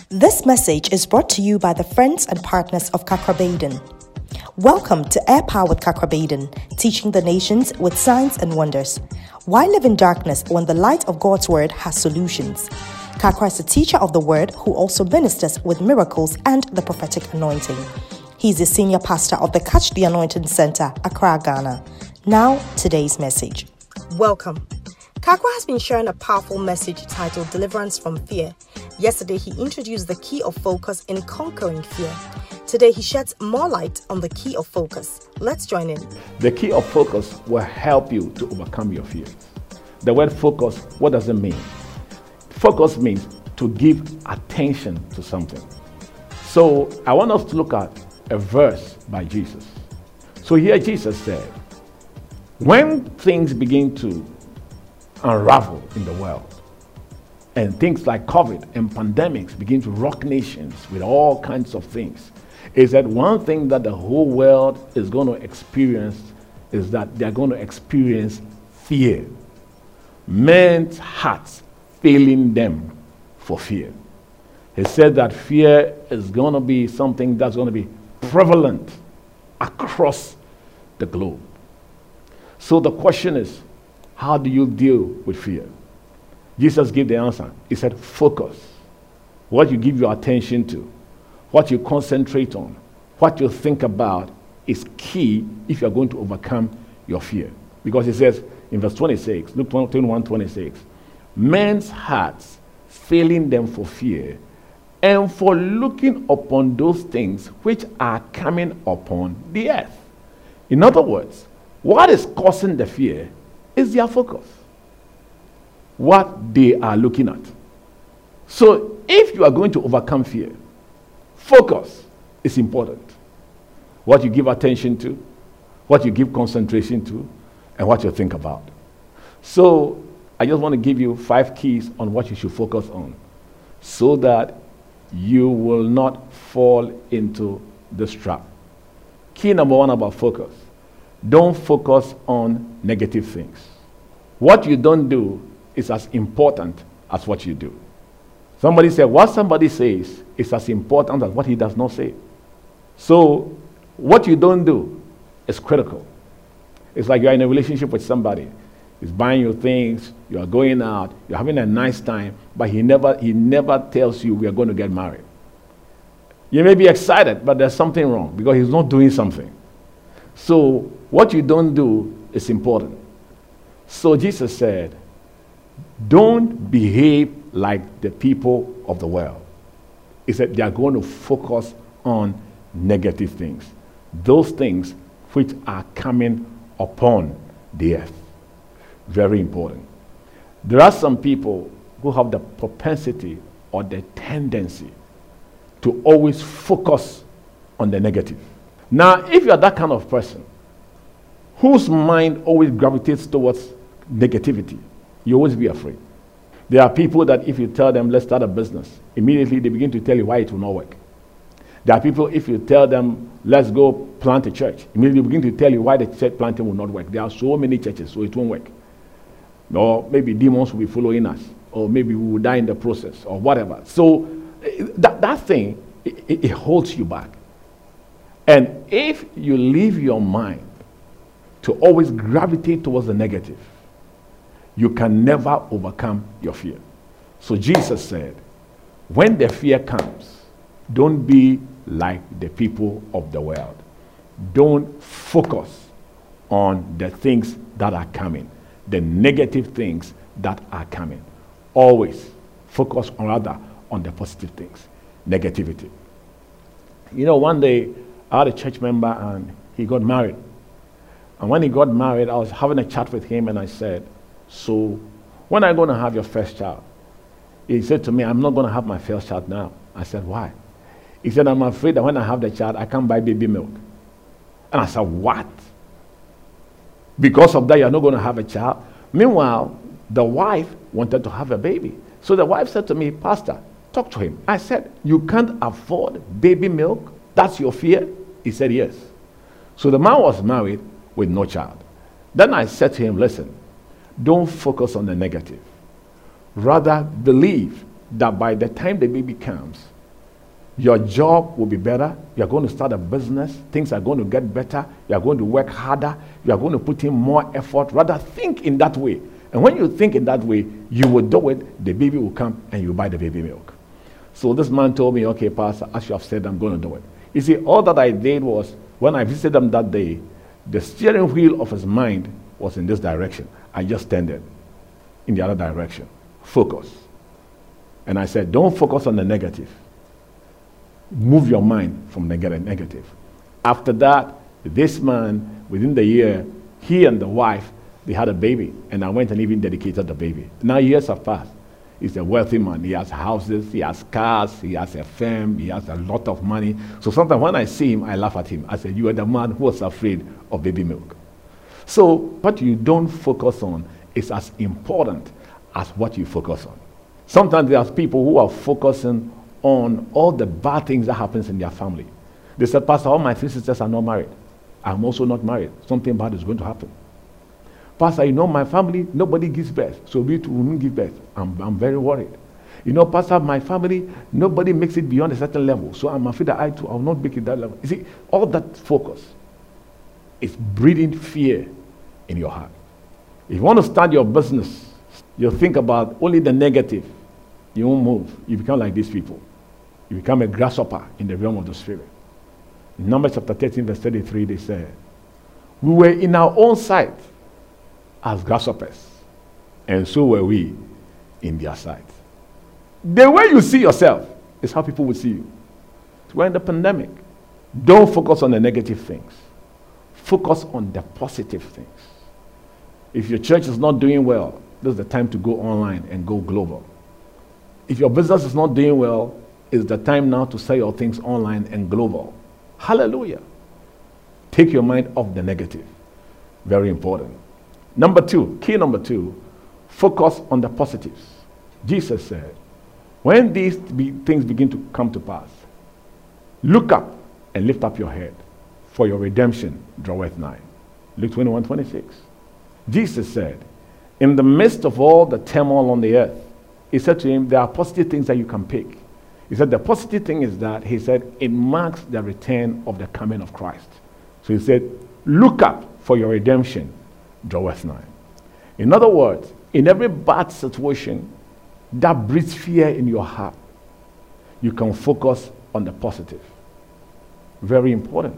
This message is brought to you by the friends and partners of Kakrabaden. Welcome to Air Power with Kakrabaden, teaching the nations with signs and wonders. Why live in darkness when the light of God's word has solutions? Kakra is a teacher of the word who also ministers with miracles and the prophetic anointing. He's the senior pastor of the Catch the Anointing Center, Accra, Ghana. Now, today's message. Welcome. Kakra has been sharing a powerful message titled Deliverance from Fear. Yesterday, he introduced the key of focus in conquering fear. Today, he sheds more light on the key of focus. Let's join in. The key of focus will help you to overcome your fears. The word focus, what does it mean? Focus means to give attention to something. So I want us to look at a verse by Jesus. So here Jesus said, when things begin to unravel in the world, and things like COVID and pandemics begin to rock nations with all kinds of things, is that one thing that the whole world is going to experience is that they're going to experience fear. Men's hearts failing them for fear. He said that fear is going to be something that's going to be prevalent across the globe. So the question is, how do you deal with fear? Jesus gave the answer. He said, focus. What you give your attention to, what you concentrate on, what you think about is key if you're going to overcome your fear. Because he says in verse 26, Luke 21:26, men's hearts failing them for fear and for looking upon those things which are coming upon the earth. In other words, what is causing the fear is their focus, what they are looking at. So if you are going to overcome fear, focus is important. What you give attention to, what you give concentration to, and what you think about. So I just want to give you 5 keys on what you should focus on so that you will not fall into this trap. Key number 1 about focus. Don't focus on negative things. What you don't do is as important as what you do. Somebody said, what somebody says is as important as what he does not say. So what you don't do is critical. It's like you're in a relationship with somebody. He's buying you things, you are going out, you're having a nice time, but he never tells you we are going to get married. You may be excited, but there's something wrong because he's not doing something. So what you don't do is important. So Jesus said, don't behave like the people of the world. He said they are going to focus on negative things. Those things which are coming upon the earth. Very important. There are some people who have the propensity or the tendency to always focus on the negative. Now, if you are that kind of person whose mind always gravitates towards negativity, you always be afraid. There are people that if you tell them, let's start a business, immediately they begin to tell you why it will not work. There are people, if you tell them, let's go plant a church, immediately they begin to tell you why the church planting will not work. There are so many churches, so it won't work. Or maybe demons will be following us, or maybe we will die in the process, or whatever. So that thing, it holds you back. And if you leave your mind to always gravitate towards the negative, you can never overcome your fear. So Jesus said, when the fear comes, don't be like the people of the world. Don't focus on the things that are coming, the negative things that are coming. Always focus on the positive things, negativity. You know, one day I had a church member and he got married. And when he got married, I was having a chat with him and I said, so when are you going to have your first child? He said to me, I'm not going to have my first child now. I said, why? He said, I'm afraid that when I have the child, I can't buy baby milk. And I said, what? Because of that, you're not going to have a child? Meanwhile, the wife wanted to have a baby. So the wife said to me, Pastor, talk to him. I said, you can't afford baby milk? That's your fear? He said, yes. So the man was married with no child. Then I said to him, listen, don't focus on the negative. Rather, believe that by the time the baby comes, Your job will be better. You're going to start a business. Things are going to get better. You're going to work harder. You're going to put in more effort. Rather, think in that way. And when you think in that way, you will do it. The baby will come and you buy the baby milk. So this man told me, okay, Pastor, as you have said, I'm going to do it. You see, all that I did was, when I visited him that day, the steering wheel of his mind was in this direction. I just turned it in the other direction. Focus. And I said, don't focus on the negative. Move your mind from negative. After that, this man, within the year, he and the wife, they had a baby. And I went and even dedicated the baby. Now years have passed. He's a wealthy man. He has houses, he has cars, he has a firm, he has a lot of money. So sometimes when I see him, I laugh at him. I say, you are the man who was afraid of baby milk. So what you don't focus on is as important as what you focus on. Sometimes there are people who are focusing on all the bad things that happens in their family. They said, Pastor, all my 3 sisters are not married. I'm also not married. Something bad is going to happen. Pastor, you know, my family, nobody gives birth. So we too won't give birth. I'm very worried. You know, Pastor, my family, nobody makes it beyond a certain level. So I'm afraid that I too, I will not make it that level. You see, all that focus is breeding fear in your heart. If you want to start your business, you think about only the negative. You won't move. You become like these people. You become a grasshopper in the realm of the spirit. In Numbers chapter 13, verse 33, they say, we were in our own sight as grasshoppers, and so were we in their sight. The way you see yourself is how people will see you. We're in the pandemic. Don't focus on the negative things. Focus on the positive things. If your church is not doing well, this is the time to go online and go global. If your business is not doing well, it's the time now to sell your things online and global. Hallelujah. Take your mind off the negative. Very important. Number 2, key number 2, focus on the positives. Jesus said, when these things begin to come to pass, look up and lift up your head, for your redemption draweth nigh. Luke 21:26. Jesus said, in the midst of all the turmoil on the earth, he said to him, there are positive things that you can pick. He said, the positive thing is that, he said, it marks the return of the coming of Christ. So he said, look up, for your redemption draweth nigh. In other words, in every bad situation that breeds fear in your heart, you can focus on the positive. Very important.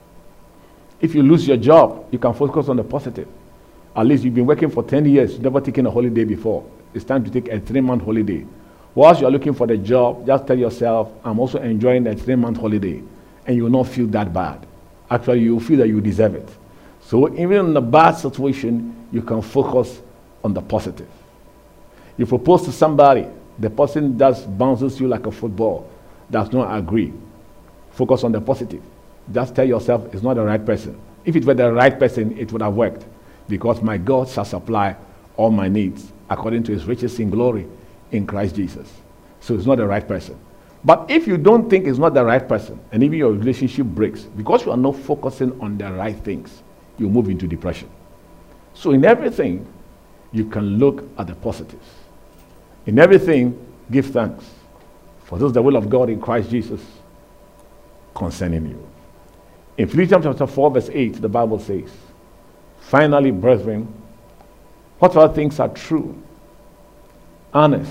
If you lose your job, you can focus on the positive. At least you've been working for 10 years, you've never taken a holiday before. It's time to take a 3-month holiday. Whilst you're looking for the job, just tell yourself, I'm also enjoying that 3-month holiday. And you will not feel that bad. Actually, you will feel that you deserve it. So even in a bad situation, you can focus on the positive. You propose to somebody, the person just bounces you like a football, does not agree. Focus on the positive. Just tell yourself it's not the right person. If it were the right person, it would have worked. Because my God shall supply all my needs according to his riches in glory in Christ Jesus. So it's not the right person. But if you don't think it's not the right person, and even your relationship breaks, because you are not focusing on the right things, you move into depression. So in everything, you can look at the positives. In everything, give thanks. For this is the will of God in Christ Jesus concerning you. In Philippians chapter 4, verse 8, the Bible says, finally, brethren, whatever things are true, honest,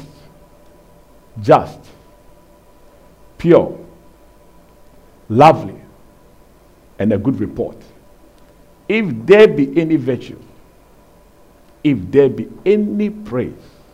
just, pure, lovely, and a good report. If there be any virtue, if there be any praise,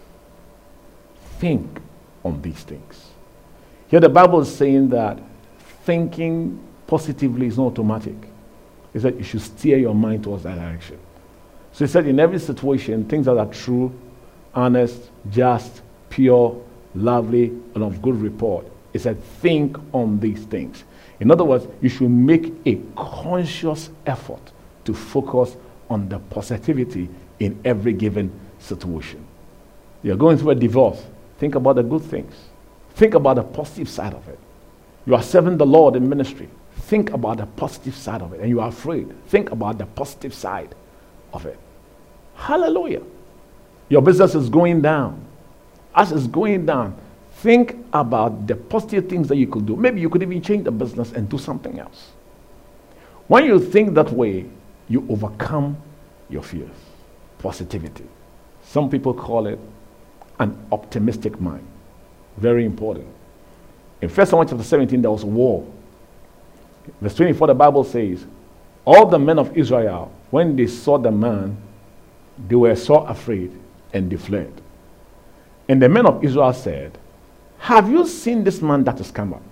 think on these things. Here the Bible is saying that thinking positively is not automatic. It said you should steer your mind towards that direction. So he said in every situation, things that are true, honest, just, pure, lovely, and of good report. It said think on these things. In other words, you should make a conscious effort to focus on the positivity in every given situation. You're going through a divorce. Think about the good things. Think about the positive side of it. You are serving the Lord in ministry. Think about the positive side of it. And you are afraid. Think about the positive side of it. Hallelujah. Your business is going down. As it's going down, Think about the positive things that you could do. Maybe you could even change the business and do something else. When you think that way, you overcome your fears. Positivity. Some people call it an optimistic mind. Very important. In 1 Samuel chapter 17, there was war. Verse 24, the Bible says, all the men of Israel, when they saw the man, they were so afraid and they fled. And the men of Israel said, have you seen this man that has come up?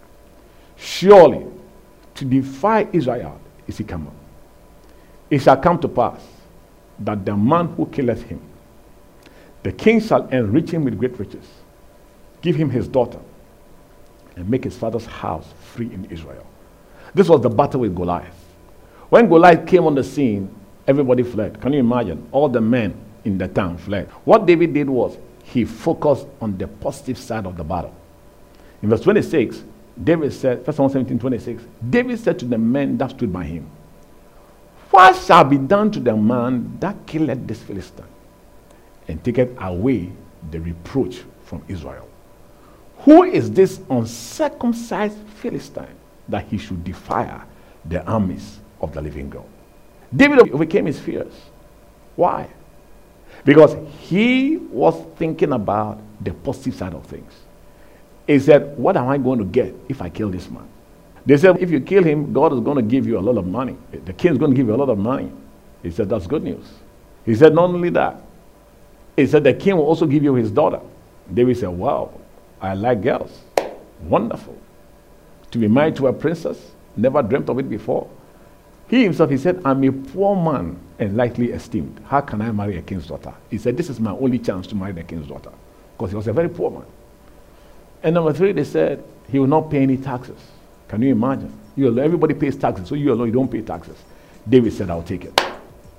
Surely to defy Israel is he come up. It shall come to pass that the man who killeth him, the king shall enrich him with great riches, give him his daughter, and make his father's house free in Israel. This was the battle with Goliath. When Goliath came on the scene, everybody fled. Can you imagine? All the men in the town fled. What David did was he focused on the positive side of the battle. In verse 26, David said, 1 Samuel 17:26, David said to the men that stood by him, what shall be done to the man that killeth this Philistine, and taketh away the reproach from Israel? Who is this uncircumcised Philistine that he should defy the armies of the living God? David overcame his fears. Why? Because he was thinking about the positive side of things. He said, what am I going to get if I kill this man? They said, if you kill him, God is going to give you a lot of money. The king is going to give you a lot of money. He said, that's good news. He said, not only that, he said, the king will also give you his daughter. David said, wow, I like girls. Wonderful. To be married to a princess, never dreamt of it before. He himself, he said, I'm a poor man and lightly esteemed. How can I marry a king's daughter? He said, this is my only chance to marry the king's daughter. Because he was a very poor man. And number 3, they said, he will not pay any taxes. Can you imagine? Everybody pays taxes, so you alone, you don't pay taxes. David said, I'll take it.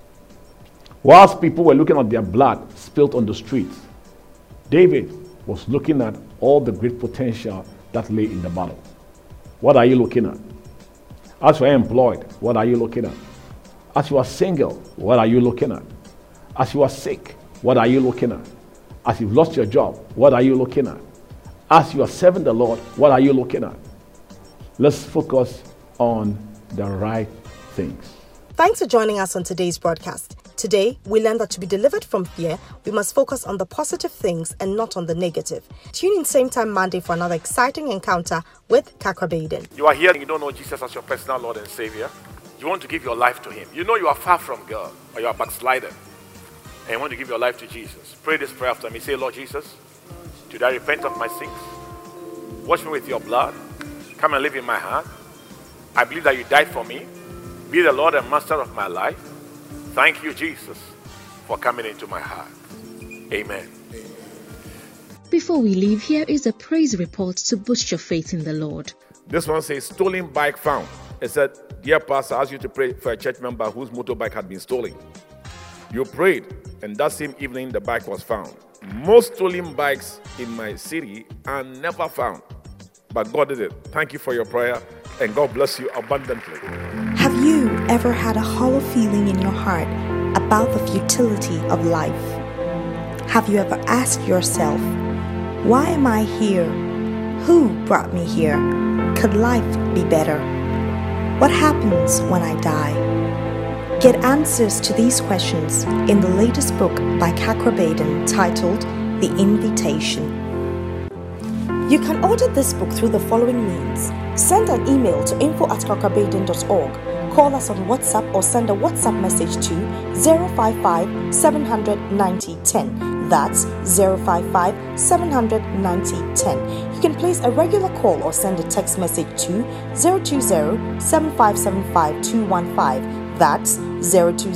Whilst people were looking at their blood spilt on the streets, David was looking at all the great potential that lay in the battle. What are you looking at? As you are employed, what are you looking at? As you are single, what are you looking at? As you are sick, what are you looking at? As you've lost your job, what are you looking at? As you are serving the Lord, what are you looking at? Let's focus on the right things. Thanks for joining us on today's broadcast. Today, we learned that to be delivered from fear, we must focus on the positive things and not on the negative. Tune in same time Monday for another exciting encounter with Kakrabaden. You are here and you don't know Jesus as your personal Lord and Savior. You want to give your life to Him. You know you are far from God, or you are backslided, and you want to give your life to Jesus. Pray this prayer after me. Say, Lord Jesus, today I repent of my sins. Wash me with your blood. Come and live in my heart. I believe that you died for me. Be the Lord and Master of my life. Thank you, Jesus, for coming into my heart. Amen. Before we leave, here is a praise report to boost your faith in the Lord. This one says, stolen bike found. It said, dear pastor, I asked you to pray for a church member whose motorbike had been stolen. You prayed, and that same evening the bike was found. Most stolen bikes in my city are never found, but God did it. Thank you for your prayer, and God bless you abundantly. Have you ever had a hollow feeling in your heart about the futility of life? Have you ever asked yourself, why am I here? Who brought me here? Could life be better? What happens when I die? Get answers to these questions in the latest book by Kakrabaden titled The Invitation. You can order this book through the following means. Send an email to info@kakrabaden.org. Call us on WhatsApp or send a WhatsApp message to 055 700 9010. That's 055 700 9010. You can place a regular call or send a text message to 020 7575 215. That's 020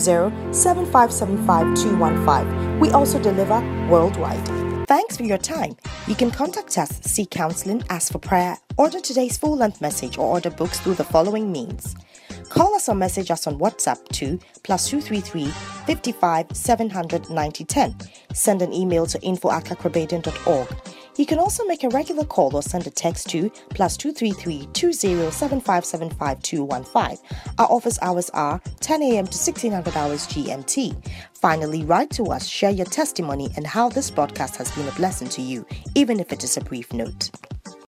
7575 215. We also deliver worldwide. Thanks for your time. You can contact us, seek counseling, ask for prayer, order today's full-length message, or order books through the following means. Call us or message us on WhatsApp to +233 55 700 9010. Send an email to info@kakrabaden.org. You can also make a regular call or send a text to +233 207575 Our office hours are 10 a.m. to 1600 hours GMT. Finally, write to us, share your testimony and how this broadcast has been a blessing to you, even if it is a brief note.